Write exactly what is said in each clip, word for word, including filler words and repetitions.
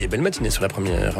Et belle matinée sur la première.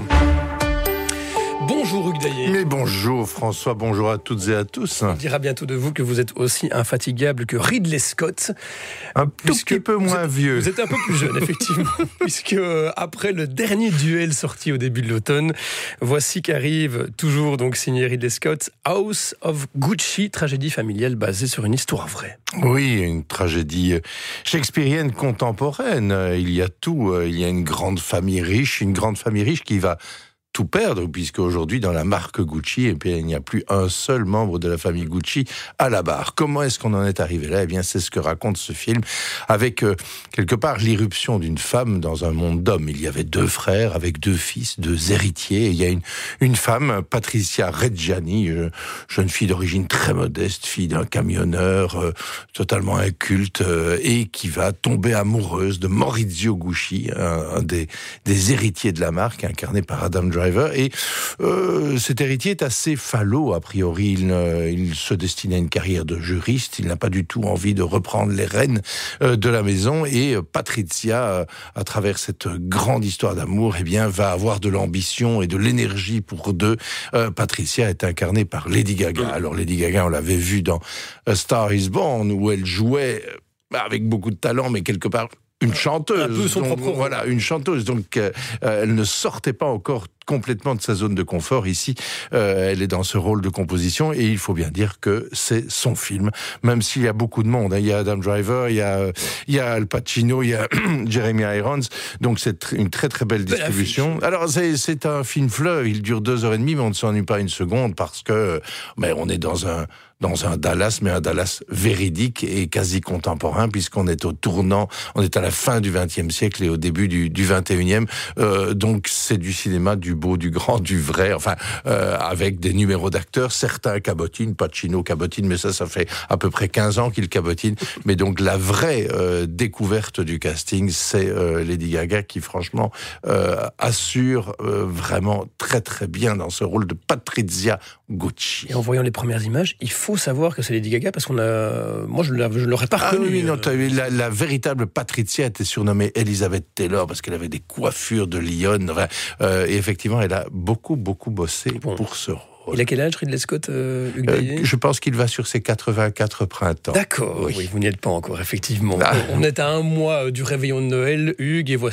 Bonjour Hugues Daillet. Mais bonjour François, bonjour à toutes et à tous. On dira bientôt de vous que vous êtes aussi infatigable que Ridley Scott. Un tout petit peu moins êtes, vieux. Vous êtes un peu plus jeune, effectivement. Puisque euh, après le dernier duel sorti au début de l'automne, voici qu'arrive, toujours donc signé Ridley Scott, House of Gucci, tragédie familiale basée sur une histoire vraie. Oui, une tragédie shakespearienne contemporaine. Il y a tout. Il y a une grande famille riche, une grande famille riche qui va tout perdre, puisque aujourd'hui dans la marque Gucci, et puis il n'y a plus un seul membre de la famille Gucci à la barre. Comment est-ce qu'on en est arrivé là ? Eh bien, c'est ce que raconte ce film, avec euh, quelque part l'irruption d'une femme dans un monde d'hommes. Il y avait deux frères avec deux fils, deux héritiers. Et il y a une une femme, Patricia Reggiani, euh, jeune fille d'origine très modeste, fille d'un camionneur euh, totalement inculte, euh, et qui va tomber amoureuse de Maurizio Gucci, un, un des des héritiers de la marque, incarné par Adam Driver. Et euh, cet héritier est assez falot, a priori. Il, euh, il se destine à une carrière de juriste. Il n'a pas du tout envie de reprendre les rênes euh, de la maison. Et euh, Patricia, euh, à travers cette grande histoire d'amour, eh bien, va avoir de l'ambition et de l'énergie pour deux. Euh, Patricia est incarnée par Lady Gaga. Alors Lady Gaga, on l'avait vu dans A Star Is Born, où elle jouait euh, avec beaucoup de talent, mais quelque part une chanteuse. Un peu son donc, propre. Voilà, une chanteuse. Donc, euh, elle ne sortait pas encore complètement de sa zone de confort. Ici, euh, elle est dans ce rôle de composition et il faut bien dire que c'est son film, même s'il y a beaucoup de monde. Hein. Il y a Adam Driver, il y a, il y a Al Pacino, il y a Jeremy Irons. Donc, c'est une très très belle distribution. Alors, c'est, c'est un film fleuve. Il dure deux heures et demie, mais on ne s'ennuie pas une seconde parce que, mais on est dans un dans un Dallas, mais un Dallas véridique et quasi contemporain, puisqu'on est au tournant, on est à la fin du vingtième siècle et au début du, du vingt et unième. Euh, donc, c'est du cinéma du beau, du grand, du vrai, enfin, euh, avec des numéros d'acteurs. Certains cabotinent, Pacino cabotine, mais ça, ça fait à peu près quinze ans qu'il cabotine. Mais donc, la vraie euh, découverte du casting, c'est euh, Lady Gaga qui, franchement, euh, assure euh, vraiment très, très bien dans ce rôle de Patricia Gucci. Et en voyant les premières images, il faut savoir que c'est Lady Gaga parce qu'on a, moi je ne l'aurais pas reconnue. Ah oui, non, t'as vu, la, la véritable Patricia était surnommée Elizabeth Taylor parce qu'elle avait des coiffures de lionne. Enfin, euh, et effectivement, elle a beaucoup, beaucoup bossé bon. pour ce rôle. Il a quel âge, Ridley Scott, euh, Hugues Daillet ? euh, Je pense qu'il va sur ses quatre-vingt-quatre printemps. D'accord, oui, oui vous n'y êtes pas encore, effectivement. Ah. On est à un mois du réveillon de Noël, Hugues, et voici